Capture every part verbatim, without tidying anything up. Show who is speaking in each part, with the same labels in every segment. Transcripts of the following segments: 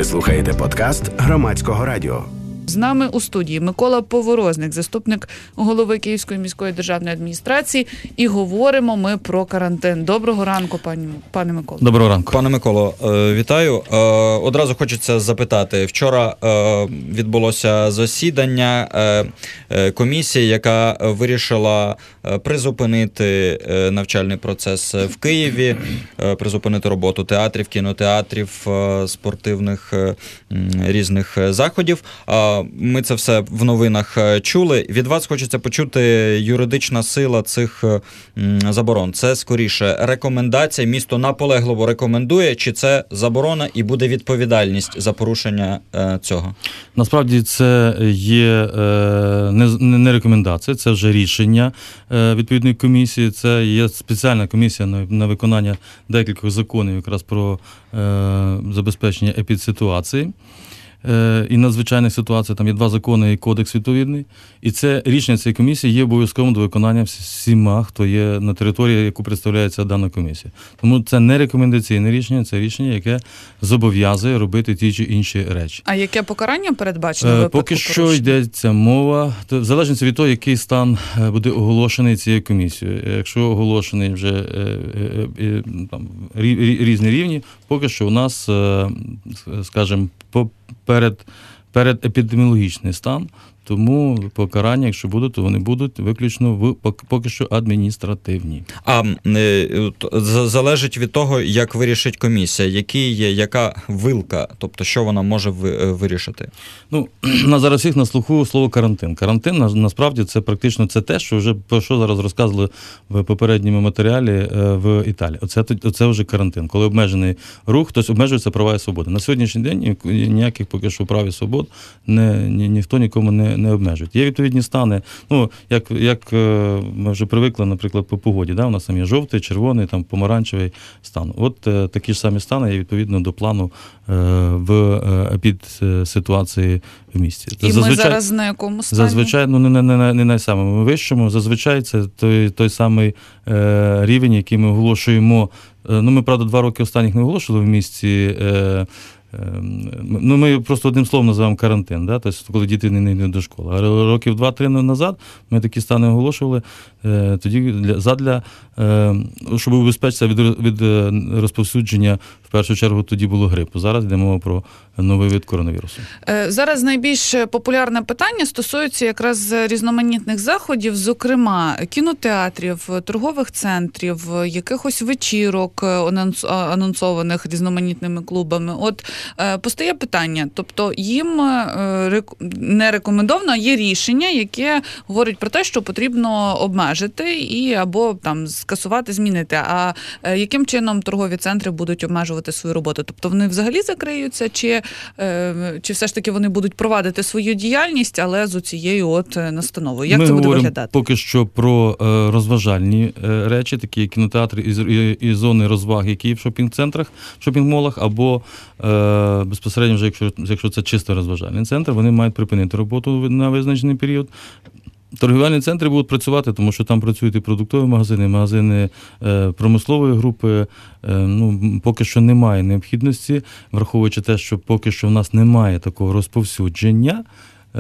Speaker 1: Ви слухаєте подкаст Громадського радіо.
Speaker 2: З нами у студії Микола Поворозник, заступник голови Київської міської державної адміністрації, і говоримо ми про карантин. Доброго ранку, пані, пане Миколо.
Speaker 3: Доброго ранку.
Speaker 4: Пане Миколо, вітаю. Одразу хочеться запитати. Вчора відбулося засідання комісії, яка вирішила призупинити навчальний процес в Києві, призупинити роботу театрів, кінотеатрів, спортивних різних заходів. Ми це все в новинах чули. Від вас хочеться почути юридична сила цих заборон. Це, скоріше, рекомендація, місто наполегливо рекомендує, чи це заборона і буде відповідальність за порушення цього?
Speaker 3: Насправді це є не рекомендація, це вже рішення відповідної комісії. Це є спеціальна комісія на виконання декількох законів якраз про забезпечення епідситуації і надзвичайних ситуацій. Там є два закони і кодекс відповідний. І це рішення цієї комісії є обов'язковим до виконання всіма, хто є на території, яку представляється дана комісія. Тому це не рекомендаційне рішення, це рішення, яке зобов'язує робити ті чи інші речі.
Speaker 2: А яке покарання передбачено в випадку
Speaker 3: Поки що
Speaker 2: порушення?
Speaker 3: йдеться мова, то в залежності від того, який стан буде оголошений цією комісією. Якщо оголошений вже там, різні рівні, поки що у нас, скажімо, перед, перед епідеміологічний стан, тому покарання, якщо будуть, то вони будуть виключно в поки що адміністративні.
Speaker 4: А е, залежить від того, як вирішить комісія, які є, яка вилка, тобто що вона може вирішити?
Speaker 3: Ну, на зараз всіх на слуху слово карантин. Карантин, на, насправді, це практично це те, що вже про що зараз розказували в попередньому матеріалі в Італії. Оце, оце вже карантин, коли обмежений рух, хтось обмежується права і свободи. На сьогоднішній день ніяких поки що прав і свобод не, ні, ніхто нікому не не обмежують. Є відповідні стани, ну, як, як ми вже привикли, наприклад, по погоді, да? У нас там є жовтий, червоний, там, помаранчевий стан. От е, такі ж самі стани є відповідно до плану е, в е, епідситуації в місті.
Speaker 2: І зазвичай, ми зараз на якому стані?
Speaker 3: Зазвичай, ну, не, не, не, не на самому вищому, зазвичай це той, той самий е, рівень, який ми оголошуємо. Е, ну, ми, правда, два роки останніх не оголошували в місті. Е, Ну, ми просто одним словом називаємо карантин, да? Тобто, коли діти не йдуть до школи. А років два-три назад ми такі стани оголошували тоді для, задля, щоб убезпечитися від, від розповсюдження, в першу чергу, тоді було грипу. Зараз йде мова про новий вид коронавірусу.
Speaker 2: Зараз найбільш популярне питання стосується якраз різноманітних заходів, зокрема кінотеатрів, торгових центрів, якихось вечірок, анонсованих різноманітними клубами. От постає питання, тобто їм не рекомендовано, а є рішення, яке говорить про те, що потрібно обмежити і або там скасувати, змінити. А яким чином торгові центри будуть обмежувати свою роботу? Тобто вони взагалі закриються, чи, чи все ж таки вони будуть провадити свою діяльність, але з оцією от настановою? Як
Speaker 3: Ми
Speaker 2: це буде виглядати?
Speaker 3: Поки що про розважальні речі, такі як кінотеатри і, і зони розваг, які в шопінг-центрах, шопінг-молах, або безпосередньо вже, якщо, якщо це чисто розважальний центр, вони мають припинити роботу на визначений період. Торгівельні центри будуть працювати, тому що там працюють і продуктові магазини, магазини е, промислової групи. Е, ну, поки що немає необхідності, враховуючи те, що поки що в нас немає такого розповсюдження, е,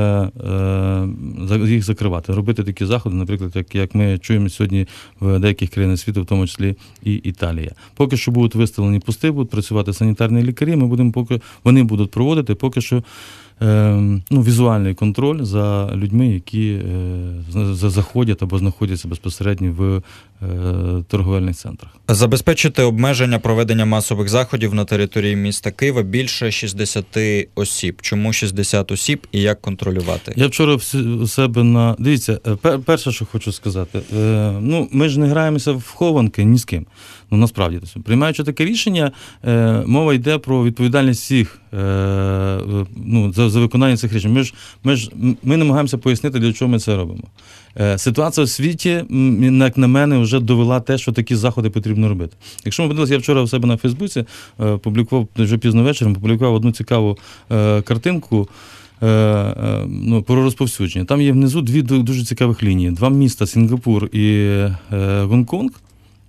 Speaker 3: е, їх закривати. Робити такі заходи, наприклад, як, як ми чуємо сьогодні в деяких країнах світу, в тому числі і Італія. Поки що будуть виставлені пости, будуть працювати санітарні лікарі, ми будемо поки, вони будуть проводити поки що ну, візуальний контроль за людьми, які е, заходять або знаходяться безпосередньо в е, торговельних центрах.
Speaker 4: Забезпечити обмеження проведення масових заходів на території міста Києва більше шістдесят осіб. Чому шістдесят осіб і як контролювати?
Speaker 3: Я вчора у себе на... Дивіться, перше, що хочу сказати. Е, ну, ми ж не граємося в хованки ні з ким. Ну, насправді, приймаючи таке рішення, е, мова йде про відповідальність всіх е, ну, за, за виконання цих рішень. Ми ж, ми ж ми намагаємося пояснити, для чого ми це робимо. Е, ситуація у світі, як на мене, вже довела те, що такі заходи потрібно робити. Якщо ми подивилися, я вчора у себе на Фейсбуці е, публікував, вже пізно вечором, публікував одну цікаву е, картинку, Е, е, ну, про розповсюдження. Там є внизу дві дуже цікавих лінії. Два міста, Сінгапур і е, Гонконг,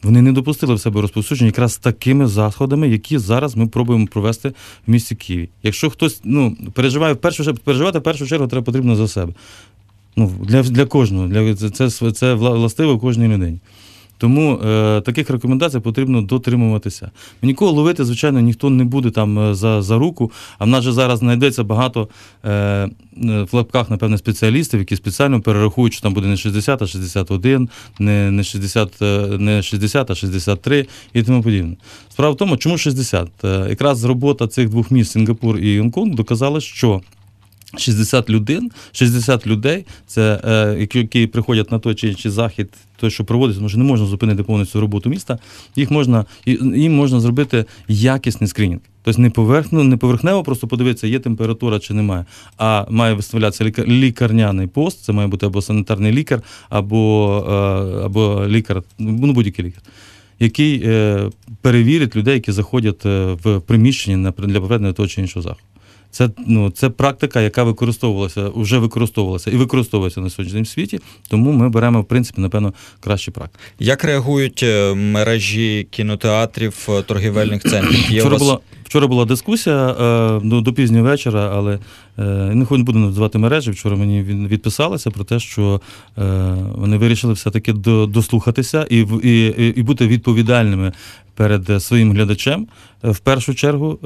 Speaker 3: вони не допустили в себе розповсюдження якраз такими заходами, які зараз ми пробуємо провести в місті Києві. Якщо хтось ну, переживає в першу чергу, переживати в першу чергу треба потрібно за себе. Ну, для, для кожного, для, це, це, це властиво кожній людині. Тому е, таких рекомендацій потрібно дотримуватися. Нікого ловити, звичайно, ніхто не буде там за, за руку, а в нас же зараз знайдеться багато е, в лапках, напевне, спеціалістів, які спеціально перерахують, що там буде не шістдесят, а шістдесят один, не, не, шістдесят, не шістдесят, а шістдесят три і тому подібне. Справа в тому, чому шістдесят? Е, якраз робота цих двох міст, Сінгапур і Гонконг, доказала, що шістдесят людей, шістдесят людей, це, е, які, які приходять на той чи інший захід, той, що проводиться, тому що не можна зупинити повністю роботу міста, їх можна, їм можна зробити якісний скринінг. Тобто не, поверхну, не поверхнево просто подивитися, є температура чи немає, а має виставлятися лікар, лікарняний пост, це має бути або санітарний лікар, або, е, або лікар, ну будь-який лікар, який е, перевірить людей, які заходять в приміщення для проведення того чи іншого заходу. Це, ну, це практика, яка використовувалася, вже використовувалася і використовується на сьогоднішньому світі, тому ми беремо, в принципі, напевно, кращі практики.
Speaker 4: Як реагують мережі кінотеатрів, торгівельних центрів? Є
Speaker 3: вчора,
Speaker 4: вас...
Speaker 3: була, вчора була дискусія е, до, до пізнього вечора, але е, не буду називати мережі, вчора мені відписалися про те, що е, вони вирішили все-таки до, дослухатися і, і, і бути відповідальними перед своїм глядачем, в першу чергу,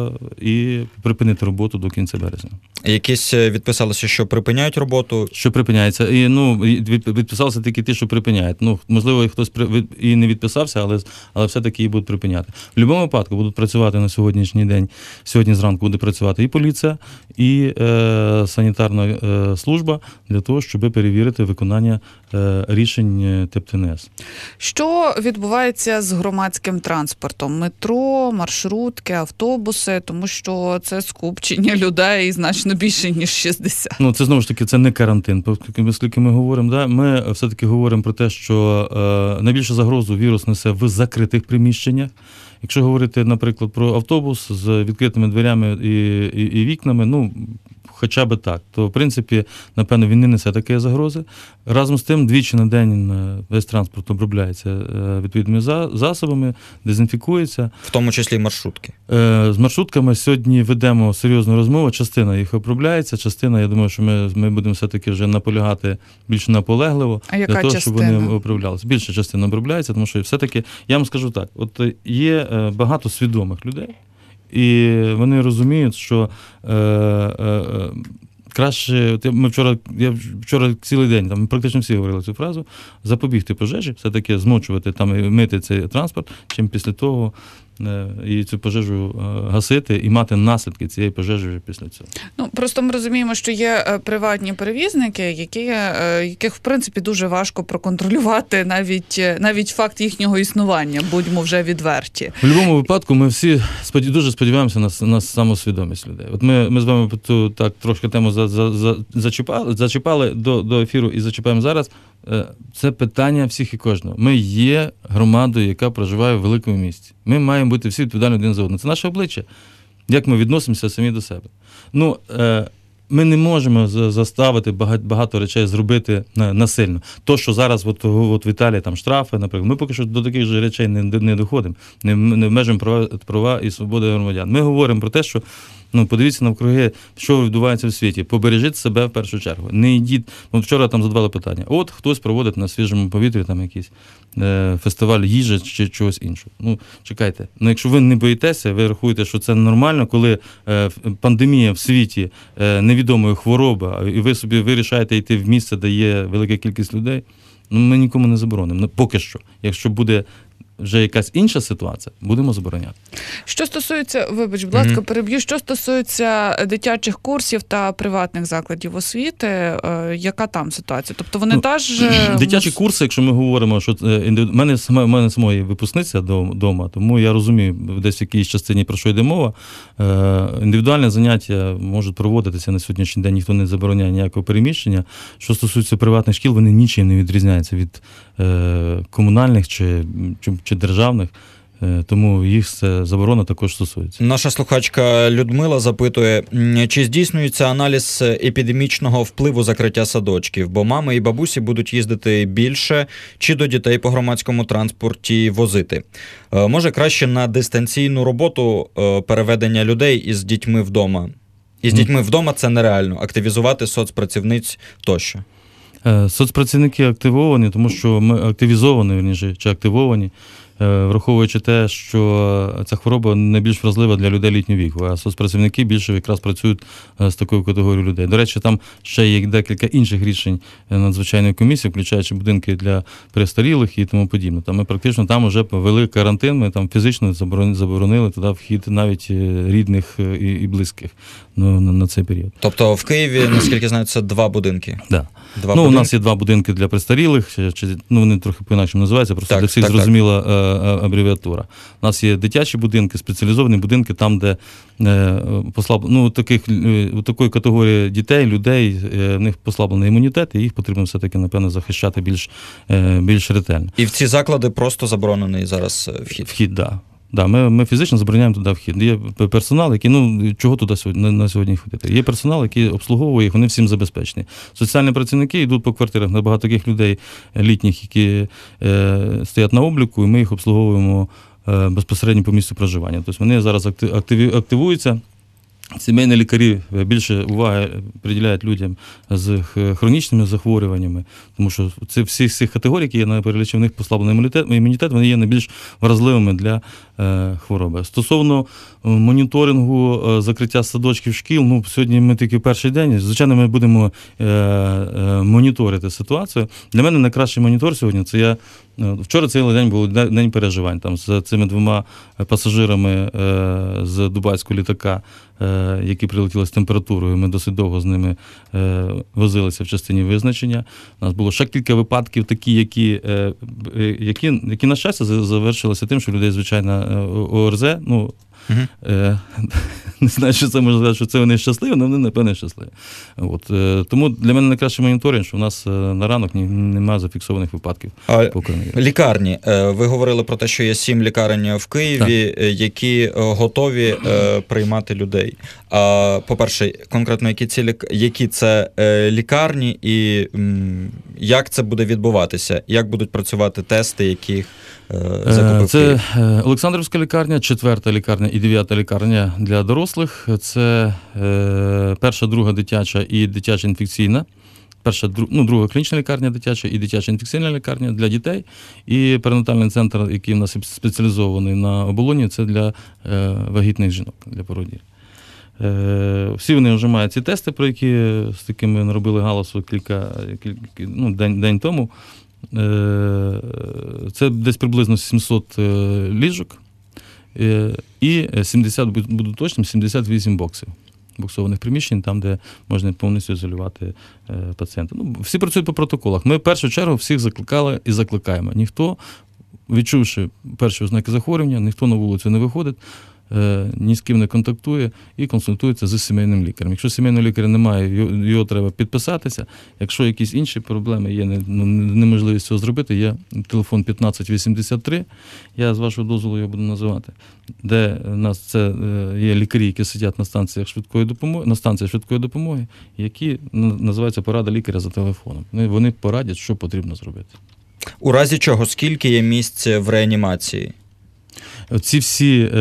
Speaker 3: і припинити роботу до кінця березня.
Speaker 4: Якісь відписалися, що припиняють роботу?
Speaker 3: Що припиняється. І, ну, відписалися тільки ті, що припиняють. Ну, можливо, хтось і не відписався, але, але все-таки її будуть припиняти. В будь-якому випадку будуть працювати на сьогоднішній день, сьогодні зранку буде працювати і поліція, і е, санітарна е, служба для того, щоб перевірити виконання е, рішень ТЕП-ТНС.
Speaker 2: Що відбувається з громадським транспортом? Метро, маршрутки, автобуси, тому що це скупчення людей значно більше, ніж шістдесят.
Speaker 3: Ну, це, знову ж таки, це не карантин. Оскільки ми говоримо, да, ми все-таки говоримо про те, що е, найбільшу загрозу вірус несе в закритих приміщеннях. Якщо говорити, наприклад, про автобус з відкритими дверями і, і, і вікнами, ну, хоча б так, то, в принципі, напевно, він не несе такої загрози. Разом з тим, двічі на день весь транспорт обробляється відповідними засобами, дезінфікується.
Speaker 4: В тому числі маршрутки?
Speaker 3: З маршрутками сьогодні ведемо серйозну розмову, частина їх обробляється, частина, я думаю, що ми, ми будемо все-таки вже наполягати більш наполегливо,
Speaker 2: а яка
Speaker 3: для того,
Speaker 2: частина?
Speaker 3: щоб вони оброблялися. Більша частина обробляється, тому що все-таки, я вам скажу так, от є багато свідомих людей, і вони розуміють, що е, е, краще, ми вчора, я вчора цілий день, там практично всі говорили цю фразу, запобігти пожежі, все-таки змочувати там і мити цей транспорт, чим після того і цю пожежу гасити і мати наслідки цієї пожежі вже після цього.
Speaker 2: Ну, просто ми розуміємо, що є приватні перевізники, які, яких, в принципі, дуже важко проконтролювати навіть, навіть факт їхнього існування, будьмо вже відверті.
Speaker 3: В будь-якому випадку ми всі сподів... дуже сподіваємося на, на самосвідомість людей. От ми, ми з вами ту так трошки тему за, за, за, зачіпали, зачіпали до, до ефіру і зачіпаємо зараз. Це питання всіх і кожного. Ми є громадою, яка проживає в великому місті. Ми маємо бути всі відповідальні один за одного. Це наше обличчя. Як ми відносимося самі до себе. Ну, ми не можемо заставити багато, багато речей зробити насильно. То, що зараз от, от в Італії там штрафи, наприклад, ми поки що до таких же речей не, не доходимо, не, не обмежуємо права, права і свободи громадян. Ми говоримо про те, що ну, подивіться навкруги, що відбувається в світі. Побережіть себе в першу чергу. Не йдіть. От вчора там задавали питання. От хтось проводить на свіжому повітрі там якийсь е, фестиваль їжі чи чогось іншого. Ну, чекайте. Ну, якщо ви не боїтеся, ви рахуєте, що це нормально, коли е, пандемія в світі е, невідомої хвороби, і ви собі вирішаєте йти в місце, де є велика кількість людей, ну, ми нікому не заборонимо. Ну, поки що. Якщо буде вже якась інша ситуація, будемо забороняти.
Speaker 2: Що стосується, вибач, будь ласка, mm-hmm. переб'ю, що стосується дитячих курсів та приватних закладів освіти, е, яка там ситуація? Тобто вони ну, теж...
Speaker 3: Дитячі курси, якщо ми говоримо, що в мене, мене самої випускниця вдома, тому я розумію десь в якійсь частині, про що йде мова. Е, індивідуальне заняття можуть проводитися на сьогоднішній день, ніхто не забороняє ніякого переміщення. Що стосується приватних шкіл, вони нічим не відрізняються від е, комунальних чи, чи, чи державних. Тому їх це заборона також стосується.
Speaker 4: Наша слухачка Людмила запитує, чи здійснюється аналіз епідемічного впливу закриття садочків, бо мами і бабусі будуть їздити більше, чи до дітей по громадському транспорті возити. Може краще на дистанційну роботу переведення людей із дітьми вдома? Із дітьми вдома це нереально, активізувати соцпрацівниць тощо.
Speaker 3: Соцпрацівники активовані, тому що ми активізовані, вірніше, чи активовані, враховуючи те, що ця хвороба найбільш вразлива для людей літнього віку, а соцпрацівники більше якраз працюють з такою категорією людей. До речі, там ще є декілька інших рішень надзвичайної комісії, включаючи будинки для престарілих і тому подібне. Там ми практично там вже ввели карантин, ми там фізично заборонили туди вхід навіть рідних і, і близьких ну, на, на цей період.
Speaker 4: Тобто в Києві, наскільки знаю, це два будинки?
Speaker 3: Да.
Speaker 4: Два
Speaker 3: ну,
Speaker 4: будинки?
Speaker 3: У нас є два будинки для престарілих, чи, ну, вони трохи по-інакшому називаються, просто
Speaker 4: так,
Speaker 3: для всіх
Speaker 4: так,
Speaker 3: зрозуміла так. абревіатура. У нас є дитячі будинки, спеціалізовані будинки, там, де е, послаб... ну, таких, у такої категорії дітей, людей, е, в них послаблений імунітет, і їх потрібно все-таки, напевно, захищати більш, е, більш ретельно.
Speaker 4: І в ці заклади просто заборонений зараз вхід?
Speaker 3: Вхід, так. Да. Да, ми, ми фізично забороняємо туди вхід. Є персонал, який, ну, чого туди сьогодні, на, на сьогодні ходити? Є персонал, який обслуговує їх, вони всім забезпечені. Соціальні працівники йдуть по квартирах на багато таких людей літніх, які е, стоять на обліку, і ми їх обслуговуємо е, безпосередньо по місцю проживання. Тобто вони зараз активі, активуються. Сімейні лікарі більше уваги приділяють людям з хронічними захворюваннями, тому що це всі з цих категорій, які є на перелічі, в них послаблений імунітет, імунітет, вони є найбільш вразливими для е, хвороби. Стосовно моніторингу е, закриття садочків, шкіл, ну, сьогодні ми тільки перший день, звичайно, ми будемо е, е, моніторити ситуацію. Для мене найкращий монітор сьогодні, це я, е, вчора цілий день був день переживань, там, з цими двома пасажирами е, з дубайського літака, які прилетіли з температурою, ми досить довго з ними е, возилися в частині визначення. У нас було ще кілька випадків такі, які, е, які, які на щастя, завершилися тим, що людей, звичайно, ОРЗ, ну, Uh-huh. Е, не знаю, що це можна сказати, що це вони щасливі, але вони, напевне, щасливі. От, е, тому для мене найкращий моніторинг, що у нас е, на ранок ні, немає зафіксованих випадків.
Speaker 4: А, лікарні. Е, ви говорили про те, що є сім лікарень в Києві, так. які готові е, приймати людей. А, по-перше, конкретно, які, ці, які це е, лікарні і м, як це буде відбуватися? Як будуть працювати тести, яких е, закупив
Speaker 3: Це Олександрівська лікарня, четверта лікарня і дев'ята лікарня для дорослих. Це е, перша, друга дитяча і дитяча інфекційна. Перша, друг, ну, друга клінічна лікарня дитяча і дитяча інфекційна лікарня для дітей. І перинатальний центр, який в нас спеціалізований на оболоні, це для е, вагітних жінок, для породіль. Е, всі вони вже мають ці тести, про які з такими наробили галасу кілька, кілька ну, день, день тому. Е, це десь приблизно сімсот е, ліжок. І сімдесят, буду точним, сімдесят вісім боксів, боксованих приміщень, там, де можна повністю ізолювати пацієнта. Ну, всі працюють по протоколах. Ми в першу чергу всіх закликали і закликаємо. Ніхто, відчувши перші ознаки захворювання, ніхто на вулицю не виходить, ні з ким не контактує і консультується з сімейним лікарем. Якщо сімейного лікаря немає, його, його треба підписатися. Якщо якісь інші проблеми є, ну, неможливість цього зробити, є телефон п'ятнадцять вісімдесят три, я з вашого дозволу його буду називати, де у нас це є лікарі, які сидять на станціях швидкої допомоги, на станціях швидкої допомоги, які називаються порада лікаря за телефоном. Вони порадять, що потрібно зробити.
Speaker 4: У разі чого, скільки є місць в реанімації?
Speaker 3: Ці всі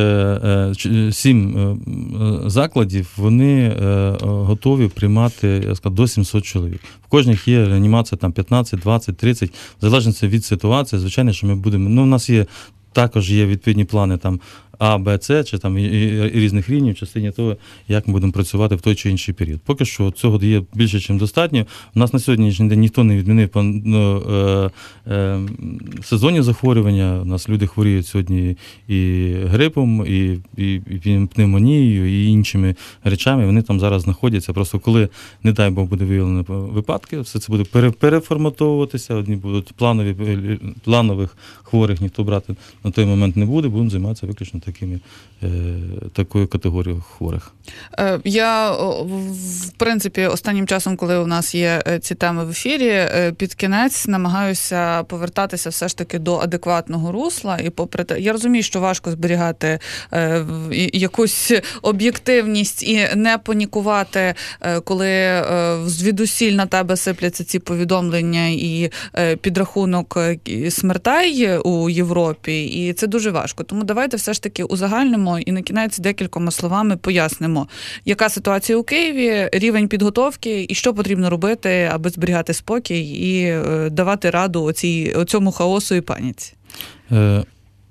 Speaker 3: сім закладів, вони готові приймати, я скажу, до сімсот чоловік. В кожних є реанімація там п'ятнадцять, двадцять, тридцять, в залежності від ситуації, звичайно, що ми будемо, ну, у нас є, також є відповідні плани там А, Б, С, чи там і, і, і різних рівнів, в частині того, як ми будемо працювати в той чи інший період. Поки що цього є більше, ніж достатньо. У нас на сьогоднішній день ніхто не відмінив ну, е, е, сезонні захворювання. У нас люди хворіють сьогодні і грипом, і, і, і пневмонією, і іншими речами. Вони там зараз знаходяться. Просто коли, не дай Бог, буде виявлено випадки, все це буде пере, переформатовуватися. Одні будуть планові, планових хворих ніхто брати на той момент не буде, будемо займатися виключно такими, такою категорією хворих.
Speaker 2: Я, в принципі, останнім часом, коли у нас є ці теми в ефірі, під кінець намагаюся повертатися все ж таки до адекватного русла. І попри те, я розумію, що важко зберігати якусь об'єктивність і не панікувати, коли звідусіль на тебе сипляться ці повідомлення і підрахунок смертей у Європі. І це дуже важко. Тому давайте все ж таки узагальнимо і на кінець декількома словами пояснимо, яка ситуація у Києві, рівень підготовки і що потрібно робити, аби зберігати спокій і давати раду оцій, оцьому хаосу і паніці.
Speaker 3: Е,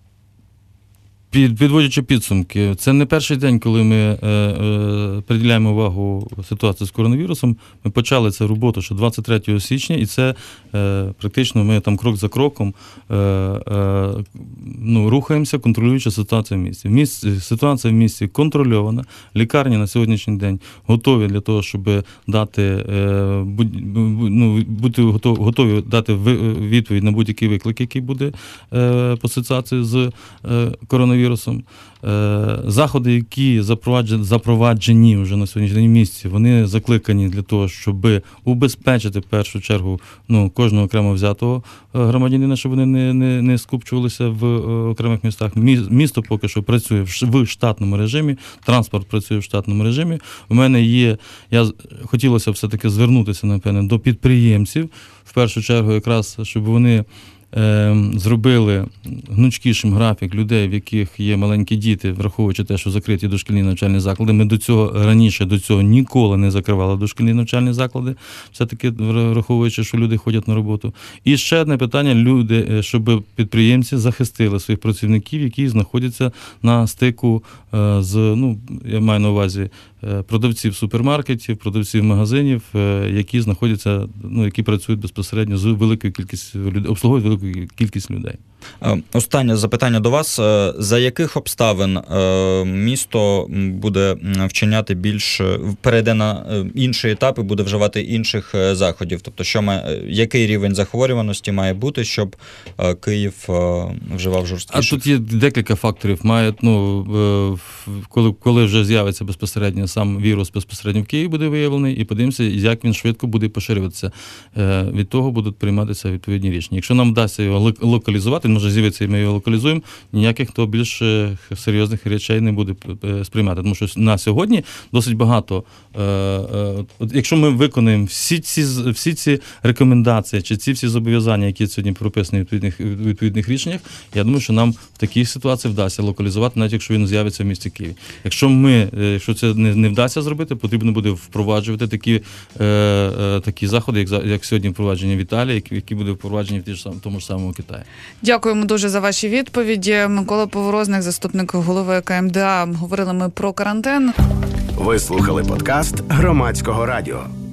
Speaker 3: під, підводячи підсумки, це не перший день, коли ми е, е, приділяємо увагу ситуації з коронавірусом. Ми почали цю роботу ще двадцять третього січня, і це е, практично ми там крок за кроком е, е, ну, рухаємося, контролюючи ситуацію в місті. В місті. Ситуація в місті контрольована, лікарні на сьогоднішній день готові для того, щоб дати, е, будь, ну, бути готові, готові дати відповідь на будь-який виклик, який буде е, по ситуації з е, коронавірусом. Вірусом. Заходи, які запроваджені вже на сьогоднішній місці, вони закликані для того, щоб убезпечити в першу чергу ну, кожного окремо взятого громадянина, щоб вони не, не, не скупчувалися в окремих містах. Місто поки що працює в штатному режимі, транспорт працює в штатному режимі. У мене є, я хотілося все-таки звернутися, напевне, до підприємців, в першу чергу якраз, щоб вони зробили гнучкішим графік людей, в яких є маленькі діти, враховуючи те, що закриті дошкільні навчальні заклади. Ми до цього раніше до цього ніколи не закривали дошкільні навчальні заклади, все-таки враховуючи, що люди ходять на роботу. І ще одне питання, люди, щоб підприємці захистили своїх працівників, які знаходяться на стику з, ну, я маю на увазі, продавців супермаркетів, продавців магазинів, які знаходяться, ну, які працюють безпосередньо з великою кількістю людей, обслуговують велику кількість людей.
Speaker 4: Останнє запитання до вас. За яких обставин місто буде вчиняти більш, перейде на інші етапи, буде вживати інших заходів? Тобто, що має, який рівень захворюваності має бути, щоб Київ вживав жорсткіше?
Speaker 3: А тут є декілька факторів. Має, ну, коли, коли вже з'явиться безпосередньо сам вірус, безпосередньо в Києві буде виявлений, і подивимося, як він швидко буде поширюватися. Від того будуть прийматися відповідні рішення. Якщо нам вдасться його локалізувати, може з'явитися, і ми його локалізуємо, ніяких то більш серйозних речей не буде сприймати. Тому що на сьогодні досить багато, якщо ми виконуємо всі ці, всі ці рекомендації, чи ці всі зобов'язання, які сьогодні прописані в відповідних, відповідних рішеннях, я думаю, що нам в такій ситуації вдасться локалізувати, навіть якщо він з'явиться в місті Києві. Якщо ми, якщо це не, не вдасться зробити, потрібно буде впроваджувати такі, е, е, такі заходи, як, як сьогодні впроваджені в Італії, які, які будуть впроваджені в тому ж самому Китаї.
Speaker 2: Дякуємо дуже за ваші відповіді. Микола Поворозник, заступник голови КМДА. Говорили ми про карантин.
Speaker 1: Ви слухали подкаст Громадського радіо.